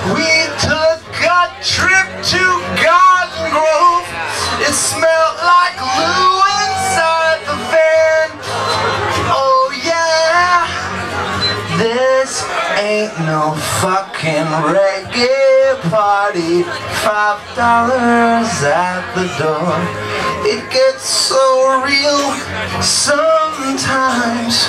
We took a trip to Garden Grove. It smelled like Lou inside the van. Oh yeah, this ain't no fucking reggae party. $5 at the door. It gets so real sometimes.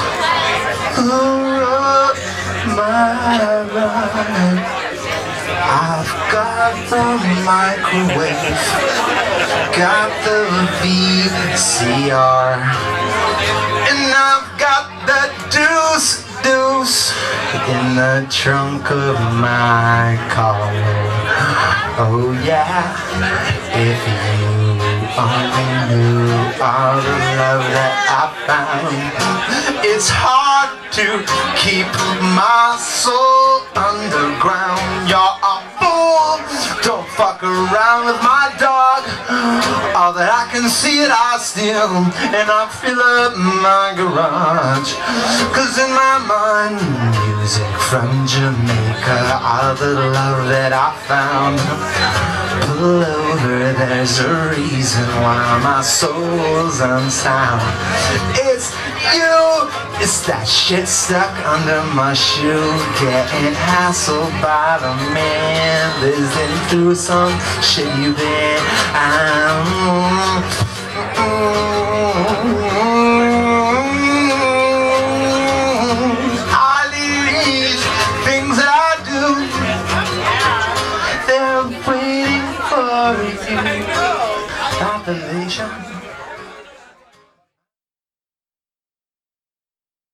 Oh, my ride. I've got the microwave, got the VCR, and I've got the deuce in the trunk of my car. Oh yeah, if you only knew all the love that I found. It's hard to keep my soul underground. You're a fool, don't fuck around with my dog. All that I can see it I steal, and I fill up my garage. Cause in my mind, music from Jamaica, all the love that I found. Pull over, there's a reason why my soul's unsound. It's you, it's that shit stuck under my shoe, getting hassled by the man, listening through some shit you've been.